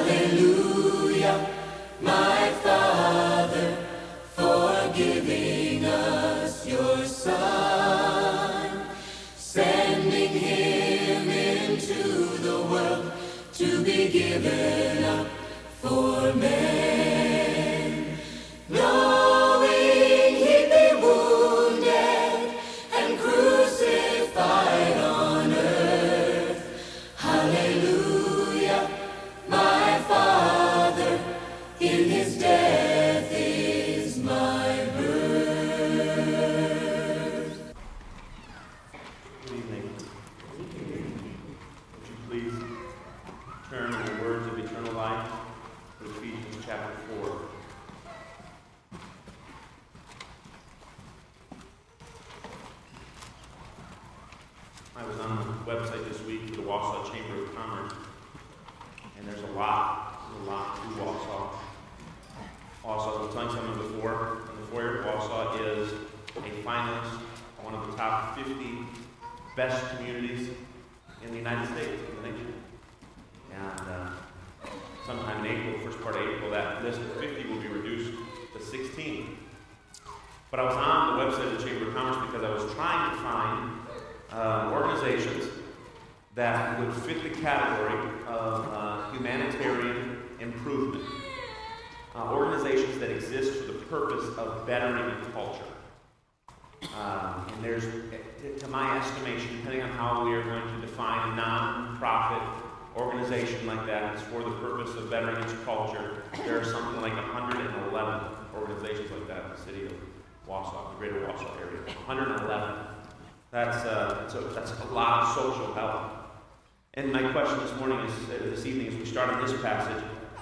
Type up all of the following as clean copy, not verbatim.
Hallelujah, my Father, for giving us your Son, sending him into the world to be given up for men, knowing he'd be wounded and crucified on earth. Hallelujah, my Father, in his death is my birth. Good evening. Would you please turn to the words of eternal life to Ephesians chapter 4. I was on the website this week for the Wausau Chamber of Commerce, and there's a lot to Wausau. Also, I was telling someone before, in the foyer, Wausau is a finalist, one of the top 50 best communities in the United States, in the nation. And sometime in April, first part of April, that list of 50 will be reduced to 16. But I was on the website of the Chamber of Commerce because I was trying to find organizations that would fit the category of humanitarian improvement. Organizations that exist for the purpose of bettering the culture. And there's, to my estimation, depending on how we are going to define a non-profit organization like that is for the purpose of bettering its culture, there are something like 111 organizations like that in the city of Wausau, the greater Wausau area. 111. That's a lot of social help. And my question this evening, as we start on this passage,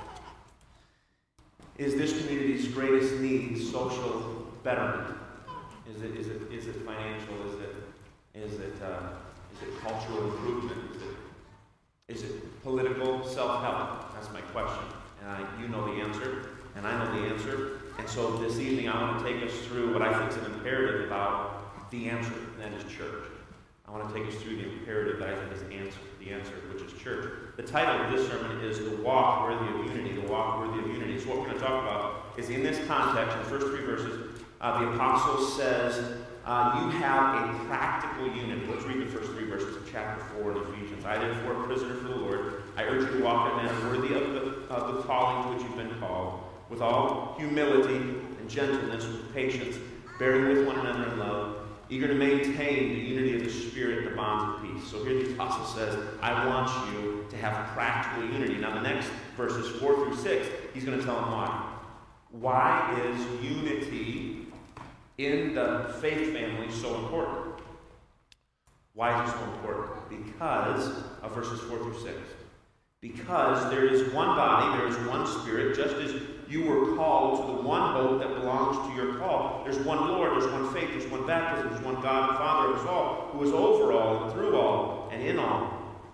is this community's greatest need social betterment? Is it financial? Is it cultural improvement? Is it political self-help? That's my question. And you know the answer, and I know the answer. And so this evening I want to take us through what I think is an imperative about the answer, and that is church. I want to take us through the imperative that I think is the answer, which is church. The title of this sermon is The Walk Worthy of Unity, The Walk Worthy of Unity. So what we're going to talk about is in this context, in the first 3 verses, the apostle says, you have a practical unity. Let's read the first 3 verses of chapter 4 in Ephesians. I, therefore, a prisoner for the Lord, I urge you to walk in a manner worthy of the calling to which you've been called, with all humility and gentleness, with patience, bearing with one another in love, eager to maintain the unity of the Spirit and the bonds of peace. So here the apostle says, I want you to have practical unity. Now the next verses 4 through 6, he's going to tell them why. Why is unity in the faith family so important? Why is it so important? Because of verses 4 through 6. Because there is one body, there is one Spirit, just as you were called to the one hope that belongs to your call. There's one Lord, there's one faith, there's one baptism, there's one God and Father of us all, who is over all and through all and in all.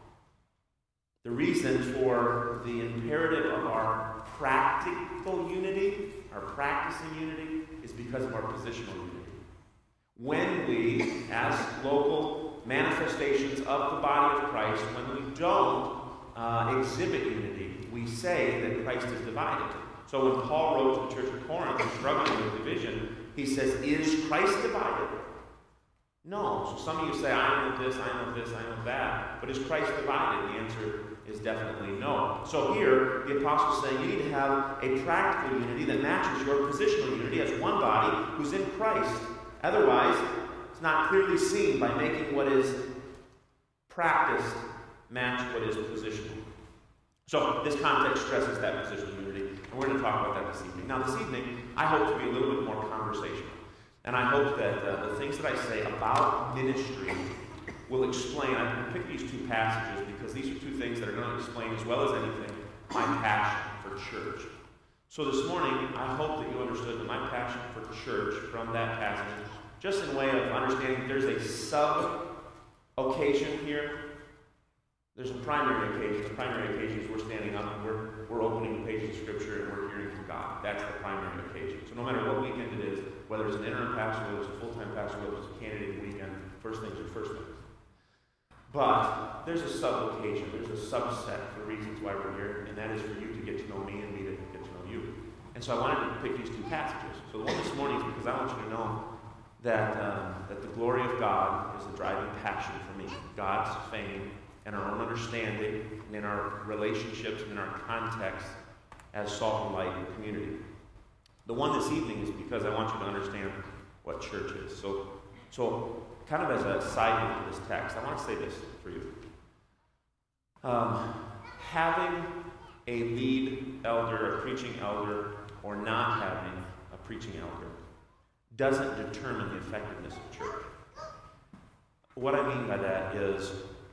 The reason for the imperative of our practical unity, our practicing unity, is because of our positional unity. When we, as local manifestations of the body of Christ, when we don't exhibit unity, we say that Christ is divided. So when Paul wrote to the church of Corinth, struggling with division, he says, is Christ divided? No. So some of you say, I know this, I know this, I know that. But is Christ divided? The answer is definitely no. So here, the apostle is saying you need to have a practical unity that matches your positional unity as one body who's in Christ. Otherwise, it's not clearly seen by making what is practiced match what is positional. So this context stresses that positional unity, and we're going to talk about that this evening. Now this evening, I hope to be a little bit more conversational, and I hope that the things that I say about ministry will explain. I picked these 2 passages because these are 2 things that are going to explain, as well as anything, my passion for church. So this morning, I hope that you understood that my passion for church from that passage, just in way of understanding there's a sub-occasion here. There's a primary occasion. The primary occasion is we're standing up and we're opening the pages of Scripture and we're hearing from God. That's the primary occasion. So no matter what weekend it is, whether it's an interim pastor, whether it's a full-time pastor, whether it's a candidate weekend, first things are first things. But there's a sublocation, there's a subset for reasons why we're here, and that is for you to get to know me and me to get to know you. And so I wanted to pick these two passages. So the one this morning is because I want you to know that the glory of God is the driving passion for me. God's fame and our own understanding and in our relationships and in our context as salt and light in the community. The one this evening is because I want you to understand what church is. So kind of as a side note to this text, I want to say this for you. Having a lead elder, a preaching elder, or not having a preaching elder doesn't determine the effectiveness of church. What I mean by that is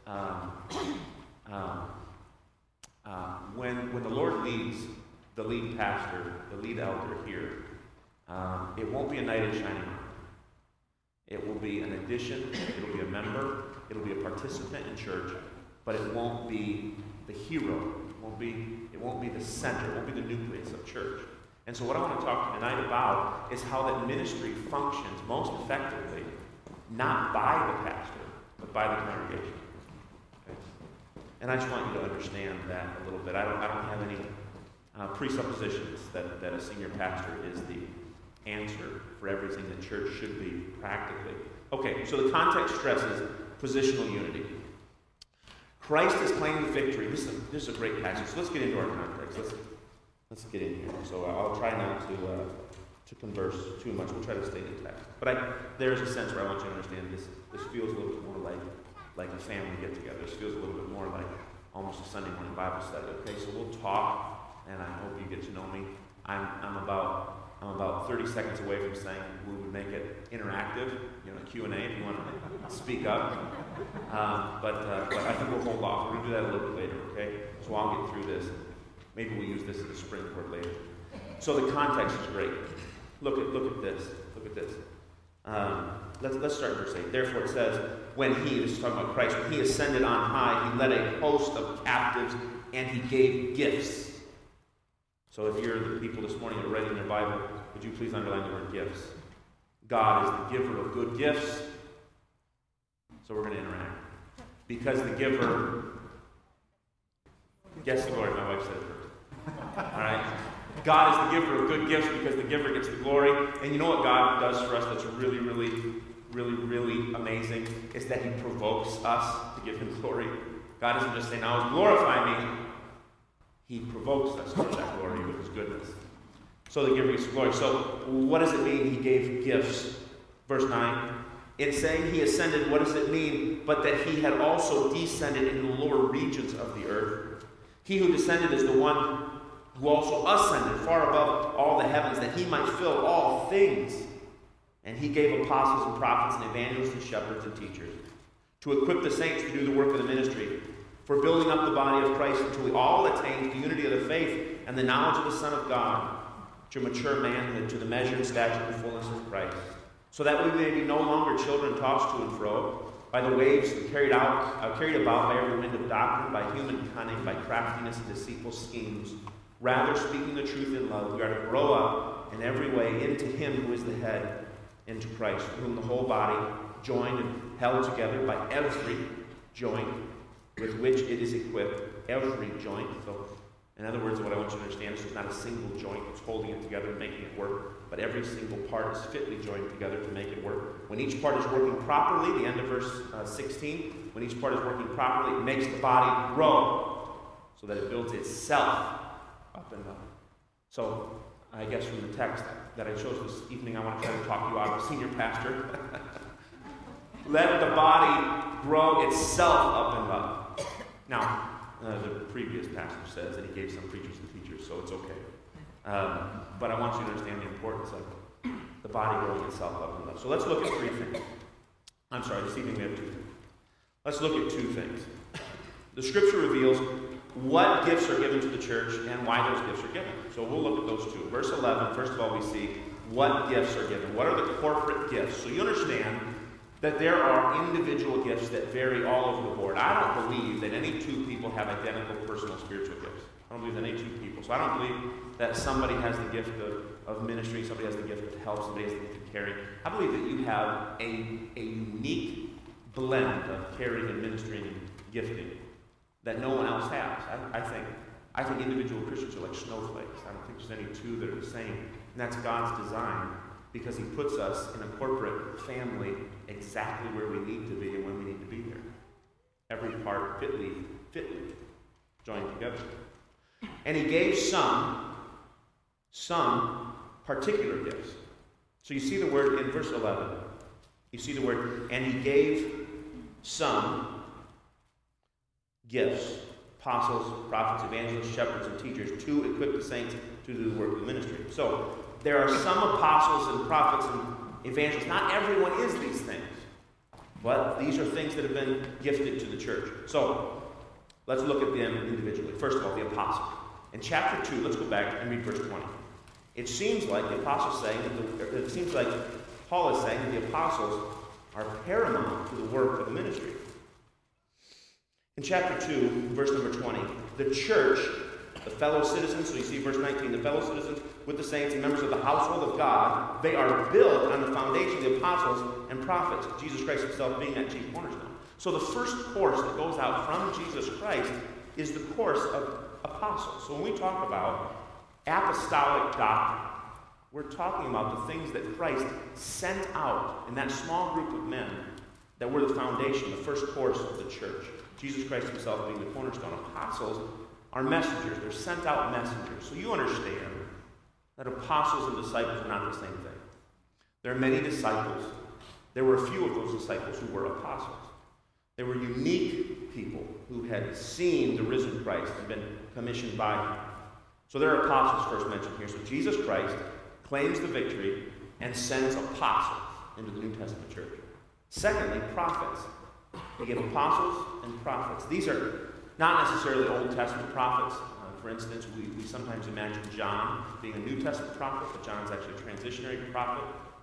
when the Lord leads the lead pastor, the lead elder here, it won't be a knight in shining armor. It will be an addition, it'll be a member, it'll be a participant in church, but it won't be the hero. It won't be the center, it won't be the nucleus of church. And so what I want to talk to you tonight about is how that ministry functions most effectively, not by the pastor, but by the congregation. Okay? And I just want you to understand that a little bit. I don't have any presuppositions that a senior pastor is the answer for everything that church should be practically. Okay, so the context stresses positional unity. Christ has claimed the victory. This is a great passage. So let's get into our context. Let's get in here. So I'll try not to converse too much. We'll try to stay in text. But there is a sense where I want you to understand this feels a little bit more like a family get-together. This feels a little bit more like almost a Sunday morning Bible study. Okay, so we'll talk, and I hope you get to know me. I'm about 30 seconds away from saying we would make it interactive, Q&A if you want to speak up. But I think we'll hold off. We're going to do that a little bit later, okay? So I'll get through this. Maybe we'll use this as a springboard later. So the context is great. Look at this. Look at this. Let's start verse 8. Therefore it says, this is talking about Christ, when he ascended on high, he led a host of captives and he gave gifts. So if you're the people this morning that are writing their Bible, would you please underline the word gifts? God is the giver of good gifts. So we're going to interact. Because the giver gets the glory. My wife said it first. All right? God is the giver of good gifts because the giver gets the glory. And you know what God does for us that's really, really, really, really amazing? Is that he provokes us to give him glory. God doesn't just say, now glorify me. He provokes us to that glory with his goodness. So the giver gets the glory. So what does it mean he gave gifts? Verse 9. In saying he ascended, what does it mean? But that he had also descended into the lower regions of the earth. He who descended is the one who also ascended far above all the heavens, that he might fill all things. And he gave apostles and prophets and evangelists and shepherds and teachers to equip the saints to do the work of the ministry, for building up the body of Christ until we all attain to the unity of the faith and the knowledge of the Son of God, to mature manhood, to the measure and stature and fullness of Christ, so that we may be no longer children tossed to and fro by the waves carried about by every wind of doctrine, by human cunning, by craftiness and deceitful schemes. Rather, speaking the truth in love, we are to grow up in every way into him who is the head, into Christ, from whom the whole body, joined and held together by every joint with which it is equipped, every joint. So, in other words, what I want you to understand is there's not a single joint that's holding it together and making it work, but every single part is fitly joined together to make it work. When each part is working properly, the end of verse 16, when each part is working properly, it makes the body grow so that it builds itself up and up. So, I guess from the text that I chose this evening, I want to try to talk you out of senior pastor. Let the body grow itself up and up. Now, the previous pastor says that he gave some preachers and teachers, so it's okay. But I want you to understand the importance of the body growing itself up and up. So let's look at three things. I'm sorry, this evening we have two things. Let's look at two things. The scripture reveals what gifts are given to the church and why those gifts are given. So we'll look at those two. Verse 11, first of all, we see what gifts are given. What are the corporate gifts? So you understand that there are individual gifts that vary all over the board. I don't believe that any two people have identical personal spiritual gifts. I don't believe that any two people. So I don't believe that somebody has the gift of ministry, somebody has the gift of help, somebody has the gift of caring. I believe that you have a unique blend of caring and ministering and gifting that no one else has. I think individual Christians are like snowflakes. I don't think there's any two that are the same. And that's God's design, because he puts us in a corporate family exactly where we need to be and when we need to be there. Every part fitly joined together. And he gave some particular gifts. So you see the word in verse 11. You see the word, and he gave some gifts, apostles, prophets, evangelists, shepherds, and teachers, to equip the saints to do the work of the ministry. So there are some apostles and prophets and evangelists. Not everyone is these things, but these are things that have been gifted to the church. So let's look at them individually. First of all, the apostles. In chapter 2, let's go back and read verse 20. It seems like the apostles saying it seems like Paul is saying that the apostles are paramount to the work of the ministry. In chapter 2, verse number 20, the church, the fellow citizens, so you see verse 19, the fellow citizens with the saints and members of the household of God, they are built on the foundation of the apostles and prophets, Jesus Christ himself being that chief cornerstone. So the first course that goes out from Jesus Christ is the course of apostles. So when we talk about apostolic doctrine, we're talking about the things that Christ sent out in that small group of men that were the foundation, the first course of the church. Jesus Christ himself being the cornerstone. Apostles are messengers. They're sent out messengers. So you understand that apostles and disciples are not the same thing. There are many disciples. There were a few of those disciples who were apostles. They were unique people who had seen the risen Christ and been commissioned by him. So there are apostles first mentioned here. So Jesus Christ claims the victory and sends apostles into the New Testament church. Secondly, prophets. He gave apostles and prophets. These are not necessarily Old Testament prophets. For instance, we sometimes imagine John being a New Testament prophet, but John's actually a transitionary prophet.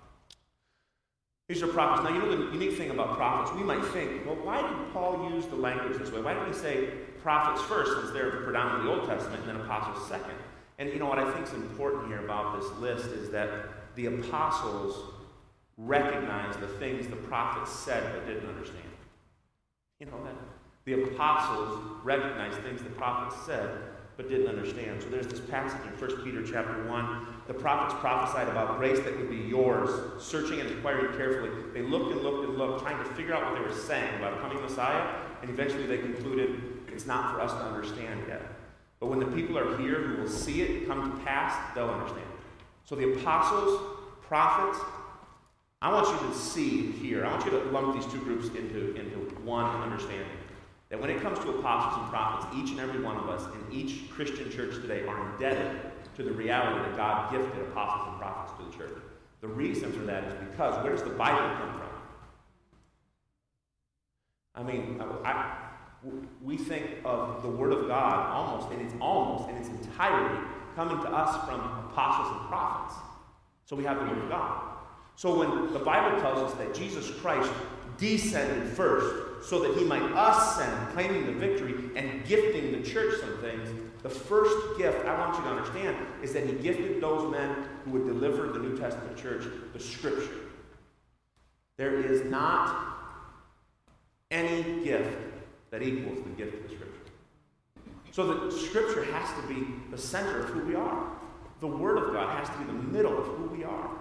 These are prophets. Now, you know the unique thing about prophets, we might think, well, why did Paul use the language this way? Why didn't he say prophets first, since they're predominantly Old Testament, and then apostles second? And you know what I think is important here about this list is that the apostles recognized the things the prophets said but didn't understand. You know that? The apostles recognized things the prophets said but didn't understand. So there's this passage in 1 Peter chapter 1. The prophets prophesied about grace that would be yours, searching and inquiring carefully. They looked and looked and looked, trying to figure out what they were saying about a coming Messiah, and eventually they concluded, it's not for us to understand yet. But when the people are here who will see it come to pass, they'll understand. So the apostles, prophets, I want you to see here, I want you to lump these two groups into one understanding. That when it comes to apostles and prophets, each and every one of us in each Christian church today are indebted to the reality that God gifted apostles and prophets to the church. The reason for that is because where does the Bible come from? I mean, we think of the Word of God almost in its entirety coming to us from apostles and prophets. So we have the Word of God. So when the Bible tells us that Jesus Christ descended first so that he might ascend, claiming the victory and gifting the church some things, the first gift I want you to understand is that he gifted those men who would deliver the New Testament church the Scripture. There is not any gift that equals the gift of the Scripture. So the Scripture has to be the center of who we are. The Word of God has to be the middle of who we are.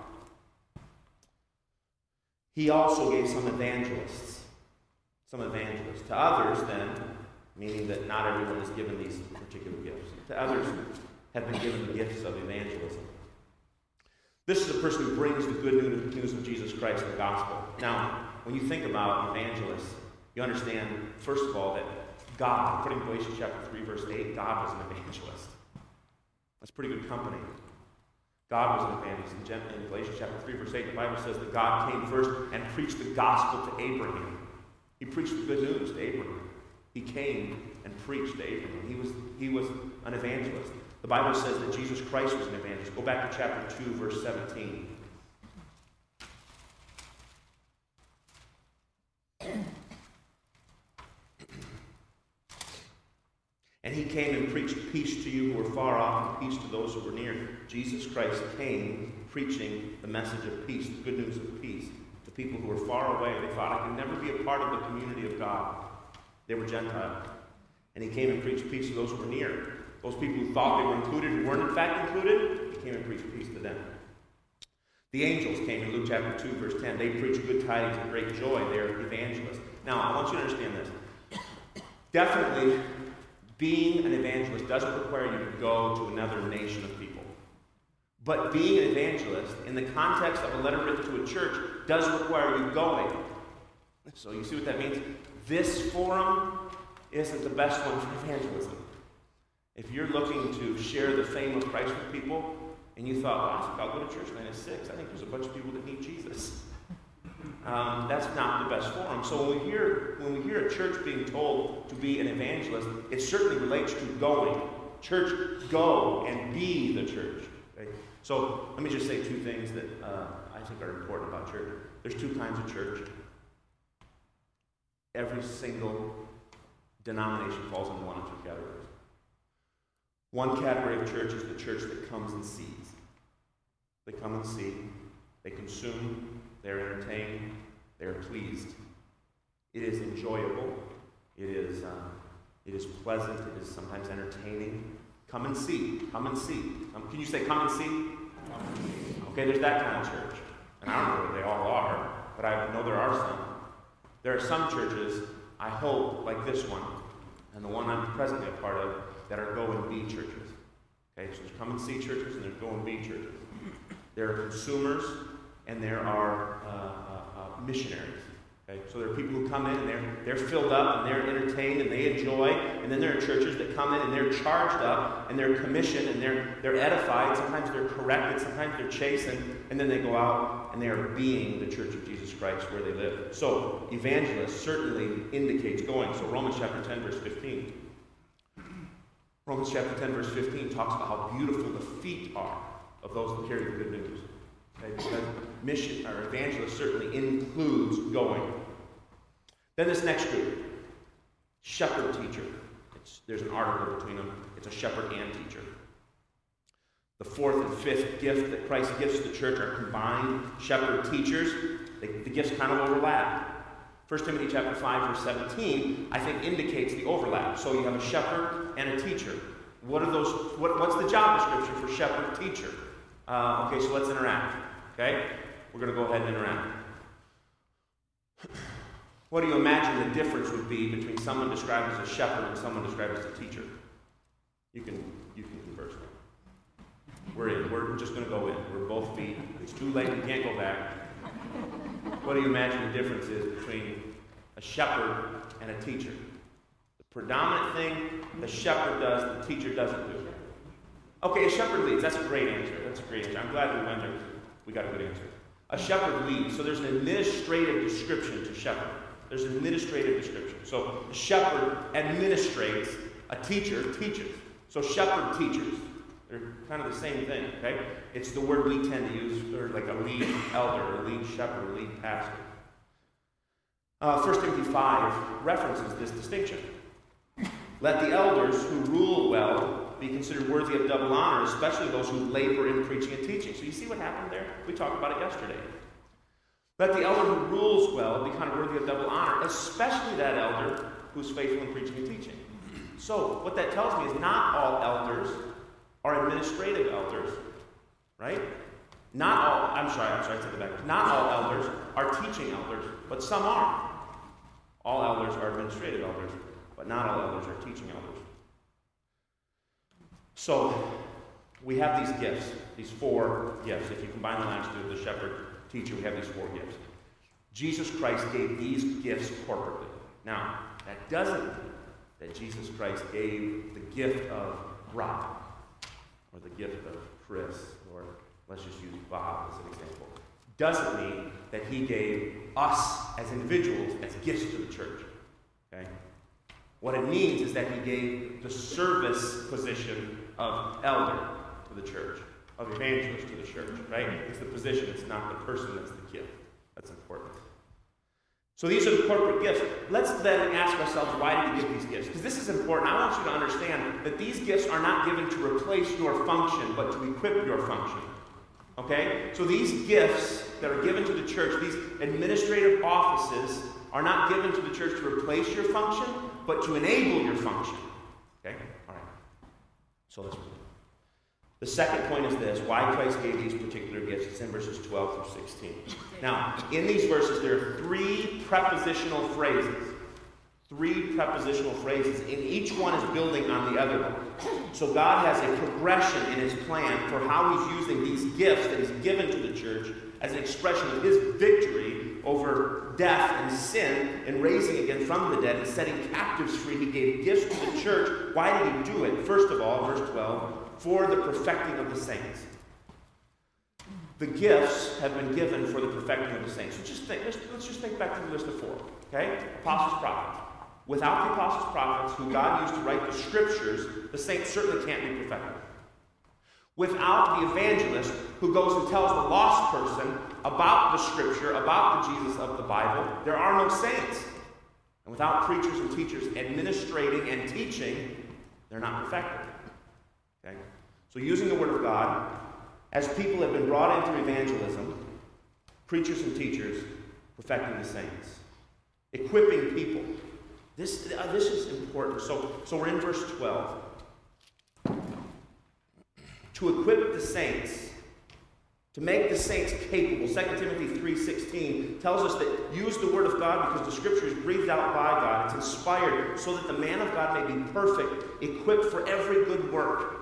He also gave some evangelists. To others, then, meaning that not everyone is given these particular gifts. To others have been given the gifts of evangelism. This is the person who brings the good news of Jesus Christ, the gospel. Now, when you think about evangelists, you understand, first of all, that God, according to Galatians chapter 3, verse 8, God was an evangelist. That's pretty good company. God was an evangelist. In Galatians chapter 3, verse 8, the Bible says that God came first and preached the gospel to Abraham. He preached the good news to Abraham. He came and preached to Abraham. He was an evangelist. The Bible says that Jesus Christ was an evangelist. Go back to chapter 2, verse 17. And he came and preached peace to you who were far off and peace to those who were near. Jesus Christ came preaching the message of peace, the good news of peace to people who were far away. They thought, I can never be a part of the community of God. They were Gentiles. And he came and preached peace to those who were near. Those people who thought they were included, who weren't in fact included, he came and preached peace to them. The angels came in Luke chapter 2, verse 10. They preached good tidings of great joy. They're evangelists. Now, I want you to understand this. Definitely, being an evangelist doesn't require you to go to another nation of people. But being an evangelist, in the context of a letter written to a church, does require you going. So you see what that means? This forum isn't the best one for evangelism. If you're looking to share the fame of Christ with people, and you thought, well, I think I'll go to church 9 to 6. I think there's a bunch of people that need Jesus. That's not the best forum. So when we hear a church being told to be an evangelist, it certainly relates to going. Church, go and be the church. Okay? So let me just say two things that I think are important about church. There's two kinds of church. Every single denomination falls into one of two categories. One category of church is the church that comes and sees. They come and see, they consume, they're entertained, they're pleased. It is enjoyable, it is pleasant, it is sometimes entertaining. Come and see, come and see. Can you say come and see? Okay, there's that kind of church. And I don't know where they all are, but I know there are some. There are some churches, I hope, like this one, and the one I'm presently a part of, that are go and be churches. Okay, so there's come and see churches and there's go and be churches. There are consumers and there are missionaries. Okay, so there are people who come in and they're filled up and they're entertained and they enjoy. And then there are churches that come in and they're charged up and they're commissioned and they're edified. Sometimes they're corrected, sometimes they're chastened, and then they go out and they are being the church of Jesus Christ where they live. So evangelist certainly indicates going. So Romans chapter 10, verse 15. Romans chapter 10, verse 15 talks about how beautiful the feet are of those who carry the good news. Okay? Because mission or evangelist certainly includes going. Then this next group, shepherd teacher. There's an article between them. It's a shepherd and teacher. The fourth and fifth gift that Christ gives to the church are combined shepherd teachers. The gifts kind of overlap. 1 Timothy chapter 5, verse 17, I think indicates the overlap. So you have a shepherd and a teacher. What are those? What's the job description for shepherd teacher? Okay, so let's interact. Okay? We're going to go ahead and interact. What do you imagine the difference would be between someone described as a shepherd and someone described as a teacher? You can converse now. We're in. We're just going to go in. We're both feet. It's too late. We can't go back. What do you imagine the difference is between a shepherd and a teacher? The predominant thing the shepherd does, the teacher doesn't do. Okay, a shepherd leads. That's a great answer. That's a great answer. I'm glad we went there. We got a good answer. A shepherd leads. So there's an administrative description to shepherd. There's an administrative description. So a shepherd administrates, a teacher teaches. So shepherd teachers. They're kind of the same thing, okay? It's the word we tend to use for like a lead elder, a lead shepherd, a lead pastor. 1 Timothy 5 references this distinction. Let the elders who rule well be considered worthy of double honor, especially those who labor in preaching and teaching. So you see what happened there? We talked about it yesterday. Let the elder who rules well be kind of worthy of double honor, especially that elder who's faithful in preaching and teaching. So what that tells me is not all elders are administrative elders, right? Not all, I'm sorry, I said that back. Not all elders are teaching elders, but some are. All elders are administrative elders, but not all elders are teaching elders. So, we have these gifts, these four gifts. If you combine the last two, the shepherd, teacher, we have these four gifts. Jesus Christ gave these gifts corporately. Now, that doesn't mean that Jesus Christ gave the gift of Rob, or the gift of Chris, or let's just use Bob as an example. Doesn't mean that he gave us as individuals as gifts to the church. Okay? What it means is that he gave the service position of elder to the church, of evangelist to the church, right? It's the position, it's not the person that's the gift. That's important. So these are the corporate gifts. Let's then ask ourselves, why did he give these gifts? Because this is important. I want you to understand that these gifts are not given to replace your function, but to equip your function. Okay? So these gifts that are given to the church, these administrative offices, are not given to the church to replace your function, but to enable your function. Okay? All right. So let's move. The second point is this: why Christ gave these particular gifts. It's in verses 12 through 16. Now, in these verses, there are three prepositional phrases. Three prepositional phrases, and each one is building on the other one. So God has a progression in his plan for how he's using these gifts that he's given to the church as an expression of his victory over death and sin and raising again from the dead and setting captives free. He gave gifts to the church. Why did he do it? First of all, verse 12, for the perfecting of the saints. The gifts have been given for the perfecting of the saints. So just think, let's just think back to the list of four. Okay? Apostles, prophets. Without the apostles, prophets, who God used to write the scriptures, the saints certainly can't be perfected. Without the evangelist, who goes and tells the lost person about the scripture, about the Jesus of the Bible, there are no saints. And without preachers and teachers administrating and teaching, they're not perfected. Okay? So using the Word of God, as people have been brought in through evangelism, preachers and teachers, perfecting the saints. Equipping people. This is important. So we're in verse 12. To equip the saints, to make the saints capable. 2 Timothy 3:16 tells us that use the Word of God because the Scripture is breathed out by God. It's inspired so that the man of God may be perfect, equipped for every good work.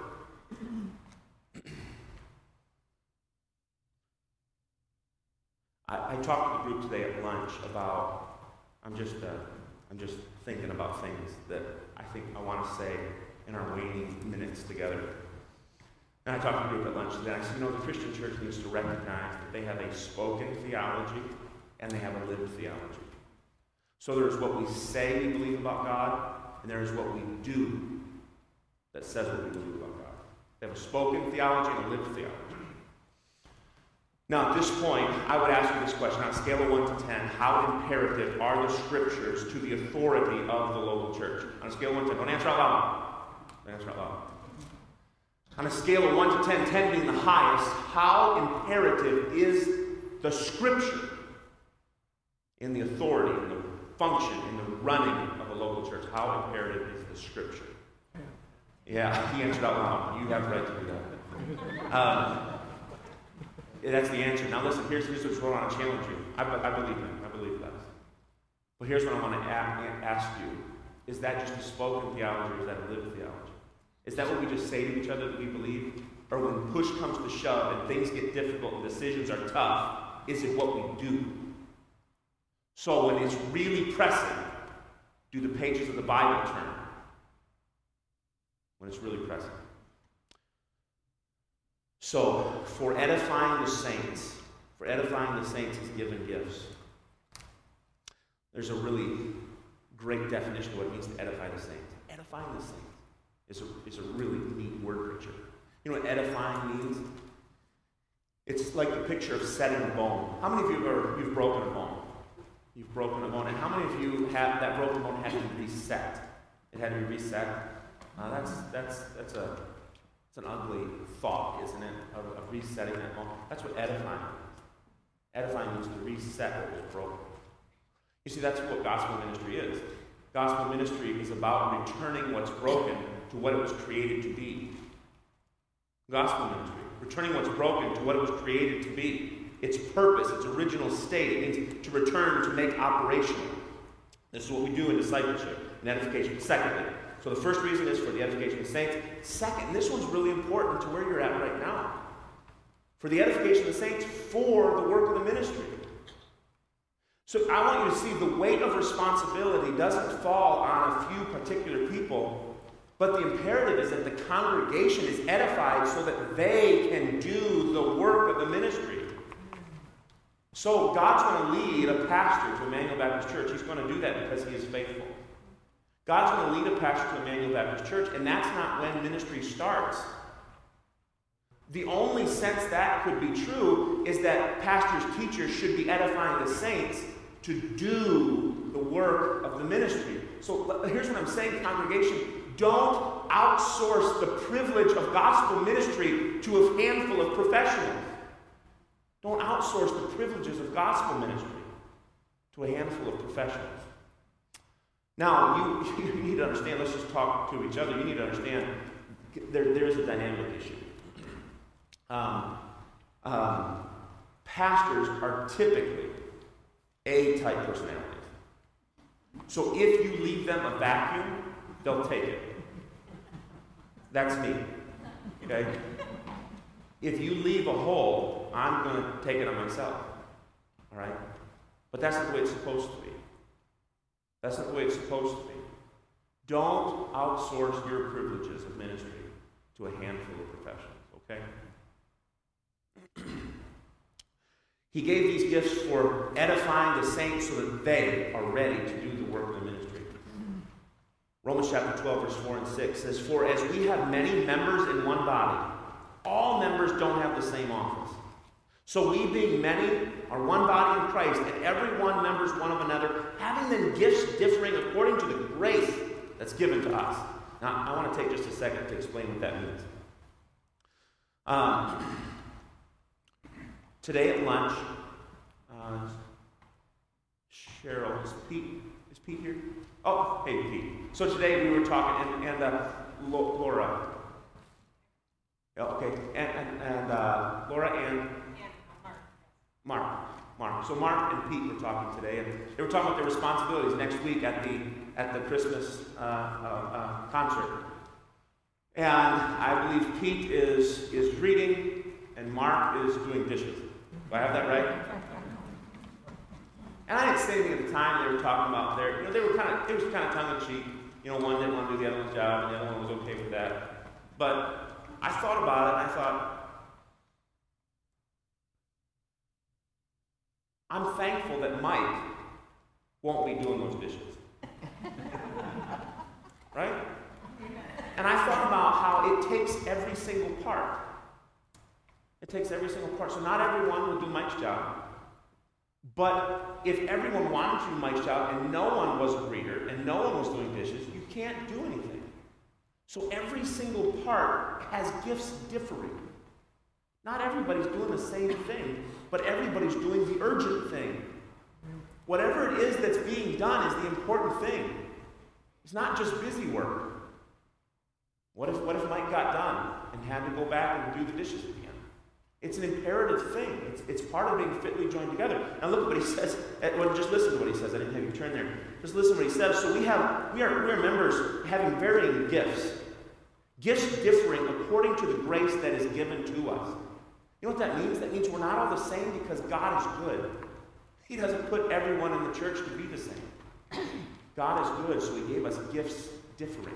I talked to the group today at lunch about, I'm just thinking about things that I think I want to say in our waning minutes together. And I talked to the group at lunch today, and I said, the Christian church needs to recognize that they have a spoken theology and they have a lived theology. So there's what we say we believe about God, and there is what we do that says what we believe about God. They have a spoken theology and a lived theology. Now, at this point, I would ask you this question. On a scale of 1 to 10, how imperative are the Scriptures to the authority of the local church? On a scale of 1 to 10. Don't answer out loud. Don't answer out loud. On a scale of 1 to 10, 10 being the highest, how imperative is the Scripture in the authority, in the function, in the running of a local church? How imperative is the Scripture? Yeah, he answered out loud. You have the right to do that. That's the answer. Now listen, here's what's going on. I challenge you. I believe that. I believe that. But here's what I want to ask you. Is that just a spoken theology, or is that a lived theology? Is that what we just say to each other that we believe? Or when push comes to shove and things get difficult and decisions are tough, is it what we do? So when it's really pressing, do the pages of the Bible turn? When it's really pressing. So, for edifying the saints, he's given gifts. There's a really great definition of what it means to edify the saints. Edifying the saints is a really neat word picture. You know what edifying means? It's like the picture of setting a bone. How many of you've broken a bone? You've broken a bone. And how many of you have that broken bone had to be reset? It had to be reset. That's an ugly thought, isn't it? Of resetting that bone. That's what edifying is. Edifying means to reset what was broken. You see, that's what gospel ministry is. Gospel ministry is about returning what's broken to what it was created to be. Gospel ministry, returning what's broken to what it was created to be. Its purpose, its original state. It means to return, to make operational. This is what we do in discipleship and edification. Secondly, so the first reason is for the edification of the saints. Second, this one's really important to where you're at right now. For the edification of the saints, for the work of the ministry. So I want you to see the weight of responsibility doesn't fall on a few particular people, but the imperative is that the congregation is edified so that they can do the work of the ministry. So God's going to lead a pastor to Emmanuel Baptist Church. He's going to do that because he is faithful. God's going to lead a pastor to Emmanuel Baptist Church, and that's not when ministry starts. The only sense that could be true is that pastors, teachers should be edifying the saints to do the work of the ministry. So here's what I'm saying, congregation. Don't outsource the privilege of gospel ministry to a handful of professionals. Don't outsource the privileges of gospel ministry to a handful of professionals. Now, you need to understand, let's just talk to each other. You need to understand there is a dynamic issue. Pastors are typically A-type personalities. So if you leave them a vacuum, they'll take it. That's me. Okay? If you leave a hole, I'm going to take it on myself. All right? But that's not the way it's supposed to be. That's not the way it's supposed to be. Don't outsource your privileges of ministry to a handful of professionals, okay? He gave these gifts for edifying the saints so that they are ready to do the work of the ministry. Romans chapter 12, verse 4 and 6 says, "For as we have many members in one body, all members don't have the same office. So we, being many, are one body in Christ, and every one members one of another, having then gifts differing according to the grace that's given to us." Now, I want to take just a second to explain what that means. Today at lunch, Cheryl, is Pete here? Oh, hey, Pete. So today we were talking, and Laura. Okay, and Laura and Mark. So Mark and Pete were talking today, and they were talking about their responsibilities next week at the Christmas concert. And I believe Pete is greeting, and Mark is doing dishes. Do I have that right? And I didn't say anything at the time. They were talking about it was kind of tongue in cheek. One didn't want to do the other one's job, and the other one was okay with that. But I thought about it, and I thought, I'm thankful that Mike won't be doing those dishes. Right? And I thought about how it takes every single part. It takes every single part. So not everyone will do Mike's job. But if everyone wanted to do Mike's job and no one was a greeter and no one was doing dishes, you can't do anything. So every single part has gifts differing. Not everybody's doing the same thing, but everybody's doing the urgent thing. Whatever it is that's being done is the important thing. It's not just busy work. What if Mike got done and had to go back and do the dishes again? It's an imperative thing. It's part of being fitly joined together. Now look at what he says. Just listen to what he says. I didn't have you turn there. Just listen to what he says. So we are members having varying gifts. Gifts differing according to the grace that is given to us. You know what that means? That means we're not all the same because God is good. He doesn't put everyone in the church to be the same. God is good, so he gave us gifts differing.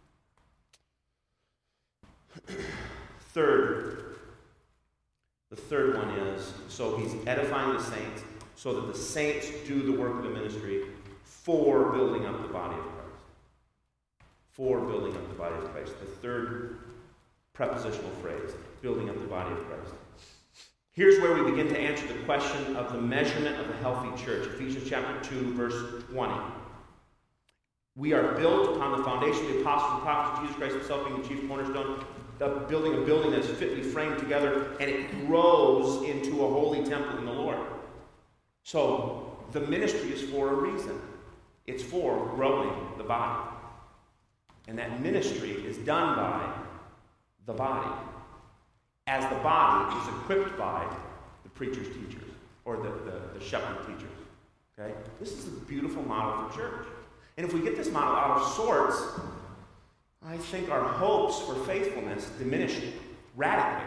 The third one is, so he's edifying the saints so that the saints do the work of the ministry for building up the body of Christ. For building up the body of Christ. The third prepositional phrase, building up the body of Christ. Here's where we begin to answer the question of the measurement of a healthy church. Ephesians chapter 2, verse 20. We are built upon the foundation of the apostles and prophets, Jesus Christ himself being the chief cornerstone, building a building that's fitly framed together, and it grows into a holy temple in the Lord. So, the ministry is for a reason. It's for growing the body. And that ministry is done by the body, as the body is equipped by the preacher's teachers, or the shepherd teachers. Okay? This is a beautiful model for church. And if we get this model out of sorts, I think our hopes for faithfulness diminish radically.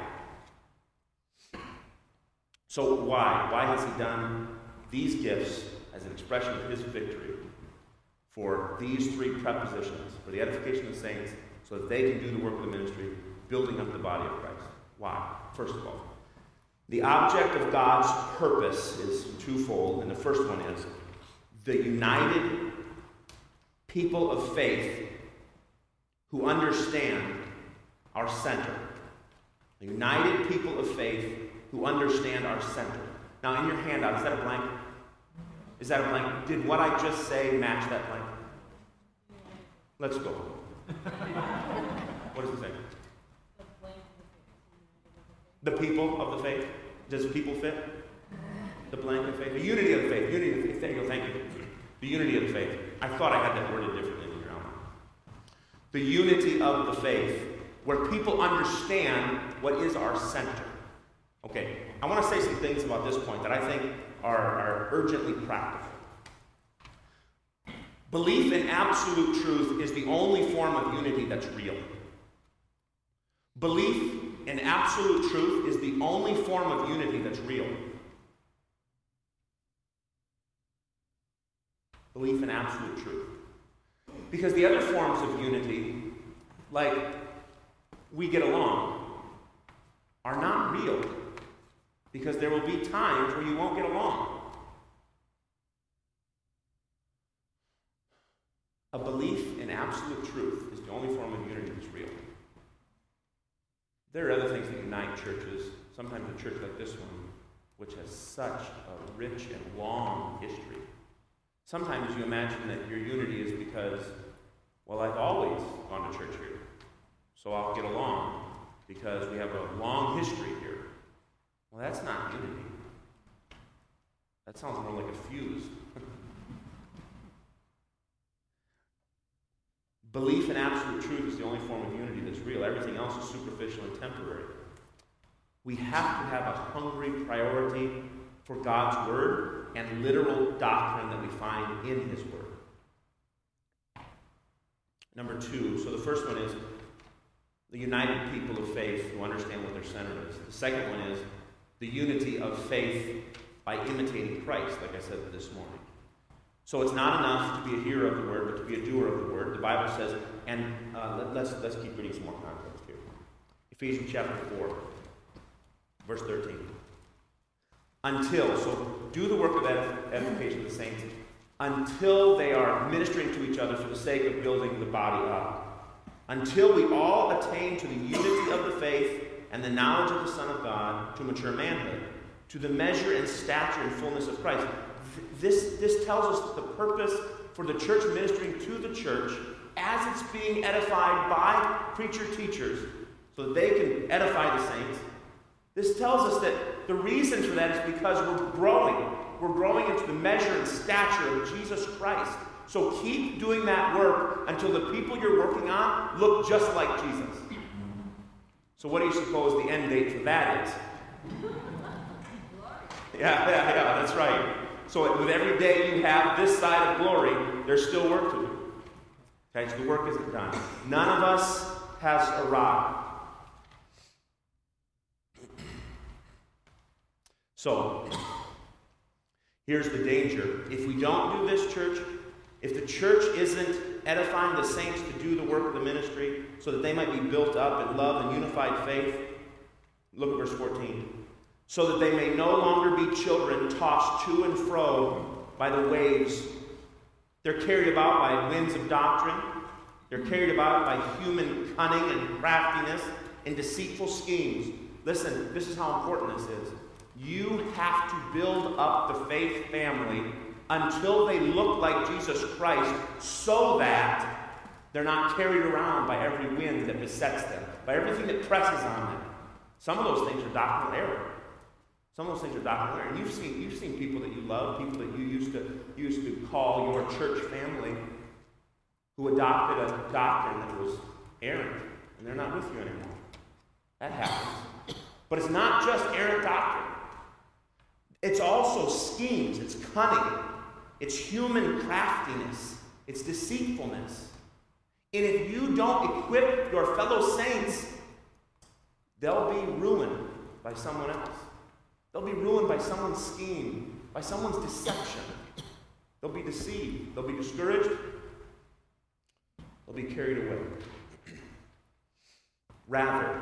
So why? Why has he done these gifts as an expression of his victory for these three prepositions, for the edification of the saints, so that they can do the work of the ministry, building up the body of Christ? Why? First of all, the object of God's purpose is twofold, and the first one is the united people of faith who understand our center. The united people of faith who understand our center. Now, in your handout, is that a blank? Is that a blank? Did what I just say match that blank? Let's go. What does it say? The people of the faith. Does people fit the blank of faith? The unity of the faith. Unity of the faith. There you go. Thank you. The unity of the faith. I thought I had that worded differently in your own. The unity of the faith, where people understand what is our center. Okay, I want to say some things about this point that I think are urgently practical. Belief in absolute truth is the only form of unity that's real. Belief in absolute truth is the only form of unity that's real. Belief in absolute truth. Because the other forms of unity, like we get along, are not real. Because there will be times where you won't get along. A belief in absolute truth is the only form of unity that's real. There are other things that unite churches, sometimes a church like this one, which has such a rich and long history. Sometimes you imagine that your unity is because, well, I've always gone to church here, so I'll get along because we have a long history here. Well, that's not unity. That sounds more like a fuse. Belief in absolute truth is the only form of unity that's real. Everything else is superficial and temporary. We have to have a hungry priority for God's Word and literal doctrine that we find in His Word. Number two, so the first one is the united people of faith who understand what their center is. The second one is the unity of faith by imitating Christ, like I said this morning. So it's not enough to be a hearer of the Word, but to be a doer of the Word. The Bible says, and let's keep reading some more context here. Ephesians chapter 4, verse 13. Until, so do the work of edification of the saints, until they are ministering to each other for the sake of building the body up. Until we all attain to the unity of the faith and the knowledge of the Son of God, to mature manhood, to the measure and stature and fullness of Christ. This tells us the purpose for the church ministering to the church as it's being edified by preacher-teachers so that they can edify the saints. This tells us that the reason for that is because we're growing. We're growing into the measure and stature of Jesus Christ. So keep doing that work until the people you're working on look just like Jesus. So what do you suppose the end date for that is? Yeah, that's right. So with every day you have this side of glory, there's still work to do. Okay, so the work isn't done. None of us has arrived. So, here's the danger. If we don't do this, church, if the church isn't edifying the saints to do the work of the ministry so that they might be built up in love and unified faith, look at verse 14. So that they may no longer be children tossed to and fro by the waves. They're carried about by winds of doctrine. They're carried about by human cunning and craftiness and deceitful schemes. Listen, this is how important this is. You have to build up the faith family until they look like Jesus Christ so that they're not carried around by every wind that besets them, by everything that presses on them. Some of those things are doctrinal error. Some of those things are doctrinal error. And you've seen people that you love, people that you used to call your church family, who adopted a doctrine that was errant, and they're not with you anymore. That happens. But it's not just errant doctrine. It's also schemes, it's cunning, it's human craftiness, it's deceitfulness. And if you don't equip your fellow saints, they'll be ruined by someone else. They'll be ruined by someone's scheme, by someone's deception. They'll be deceived, they'll be discouraged, they'll be carried away. Rather,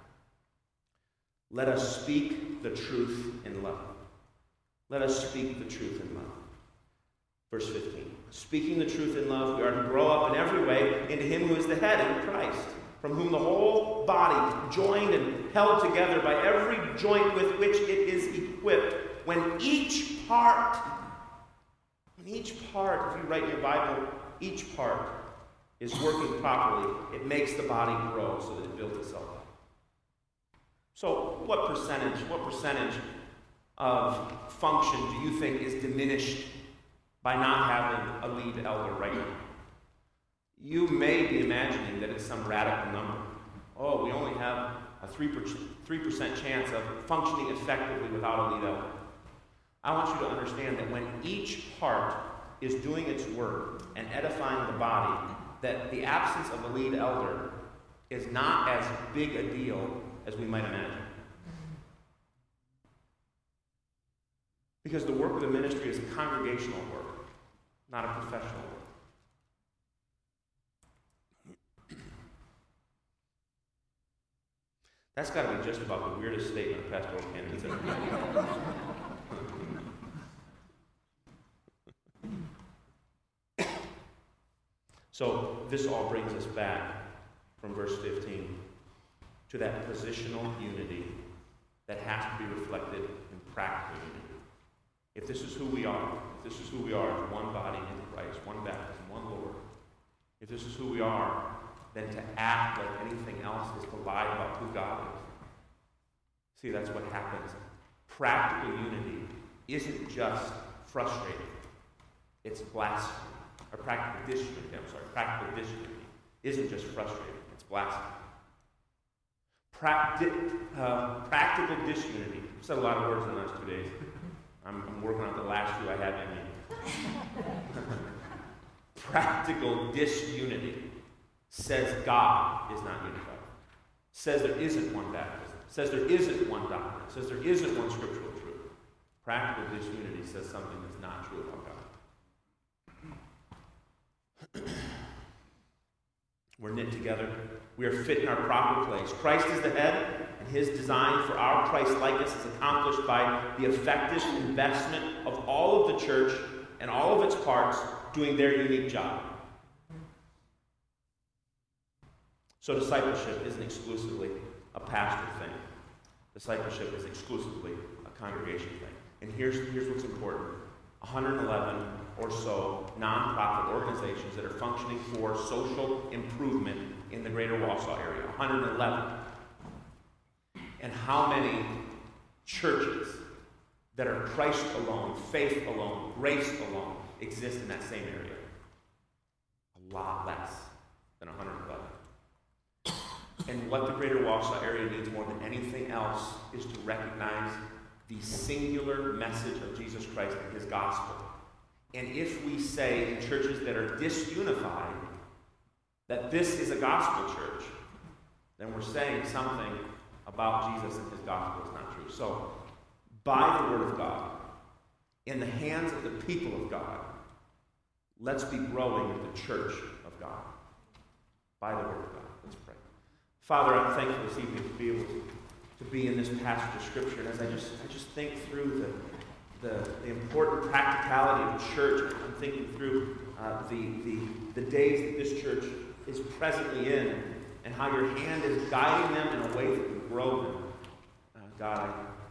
let us speak the truth in love. Let us speak the truth in love. Verse 15. Speaking the truth in love, we are to grow up in every way into Him who is the head, in Christ, from whom the whole body, joined and held together by every joint with which it is equipped, when each part, if you write in your Bible, each part is working properly, it makes the body grow so that it builds itself up. So what percentage of function do you think is diminished by not having a lead elder right now? You may be imagining that it's some radical number. Oh, we only have a 3% chance of functioning effectively without a lead elder. I want you to understand that when each part is doing its work and edifying the body, that the absence of a lead elder is not as big a deal as we might imagine. Because the work of the ministry is a congregational work, not a professional work. That's got to be just about the weirdest statement a pastoral candidate's ever made. So this all brings us back from verse 15 to that positional unity that has to be reflected in practical unity. If this is who we are, as one body in Christ, one baptism, one Lord, if this is who we are, then to act like anything else is to lie about who God is. See, that's what happens. Practical unity isn't just frustrating. It's blasphemy. Or practical disunity, practical disunity isn't just frustrating. It's blasphemy. Practical disunity. I've said a lot of words in the last 2 days. I'm working on the last two I have in me. Practical disunity says God is not unified. Says there isn't one baptism. Says there isn't one doctrine. Says there isn't one scriptural truth. Practical disunity says something that's not true about God. We're knit together. We are fit in our proper place. Christ is the head, and his design for our Christ-likeness is accomplished by the effective investment of all of the church and all of its parts doing their unique job. So discipleship isn't exclusively a pastor thing. Discipleship is exclusively a congregation thing. And here's what's important. 111 or so nonprofit organizations that are functioning for social improvement in the greater Wausau area. 111. And how many churches that are Christ alone, faith alone, grace alone exist in that same area? A lot less than 111. And what the greater Wausau area needs more than anything else is to recognize the singular message of Jesus Christ and his gospel. And if we say in churches that are disunified that this is a gospel church, then we're saying something about Jesus and his gospel is not true. So, by the word of God, in the hands of the people of God, let's be growing in the church of God. By the word of God. Let's pray. Father, I'm thankful this evening to be able to be in this passage of Scripture. And as I just think through the important practicality of the church, I'm thinking through the days that this church is presently in, and how your hand is guiding them in a way that can grow them. God,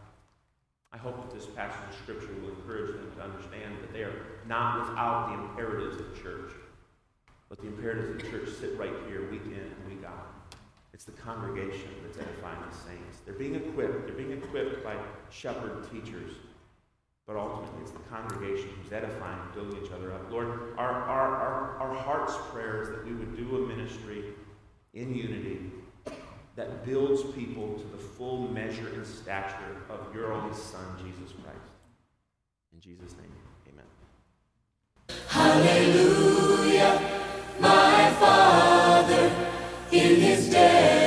I hope that this passage of Scripture will encourage them to understand that they are not without the imperatives of the church, but the imperatives of the church sit right here, week in and week out. It's the congregation that's edifying the saints. They're being equipped by shepherd teachers, but ultimately it's the congregation who's edifying and building each other up. Lord, our heart's prayer is that we would do a ministry in unity that builds people to the full measure and stature of your only Son, Jesus Christ. In Jesus' name, amen. Hallelujah, my Father, in his day.